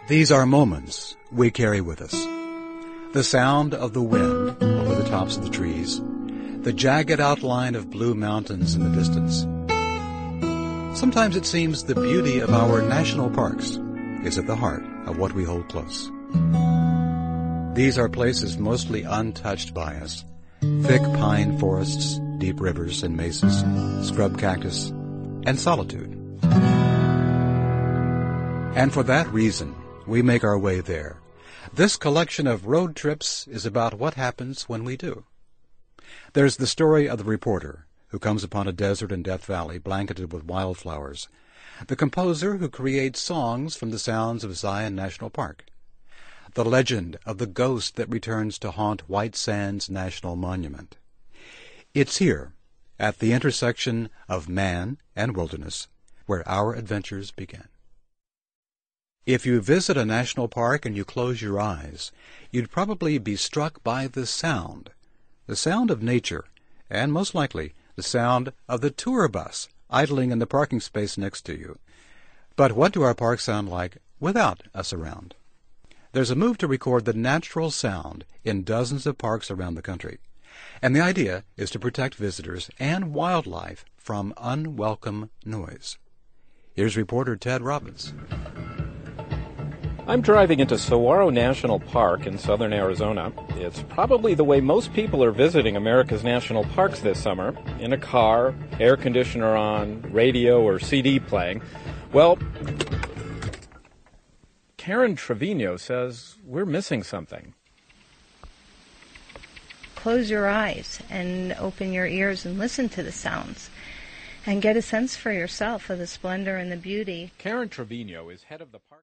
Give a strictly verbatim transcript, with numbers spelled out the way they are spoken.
These are moments we carry with us. The sound of the wind over the tops of the trees, the jagged outline of blue mountains in the distance. Sometimes it seems the beauty of our national parks is at the heart of what we hold close. These are places mostly untouched by us. Thick pine forests, deep rivers and mesas, scrub cactus, and solitude. And for that reason, we make our way there. This collection of road trips is about what happens when we do. There's the story of the reporter who comes upon a desert in Death Valley blanketed with wildflowers, the composer who creates songs from the sounds of Zion National Park, the legend of the ghost that returns to haunt White Sands National Monument. It's here, at the intersection of man and wilderness, where our adventures begin. If you visit a national park and you close your eyes, you'd probably be struck by the sound, the sound of nature, and most likely the sound of the tour bus idling in the parking space next to you. But what do our parks sound like without us around? There's a move to record the natural sound in dozens of parks around the country, and the idea is to protect visitors and wildlife from unwelcome noise. Here's reporter Ted Robbins. I'm driving into Saguaro National Park in southern Arizona. It's probably the way most people are visiting America's national parks this summer, in a car, air conditioner on, radio or C D playing. Well, Karen Trevino says we're missing something. Close your eyes and open your ears and listen to the sounds and get a sense for yourself of the splendor and the beauty. Karen Trevino is head of the park.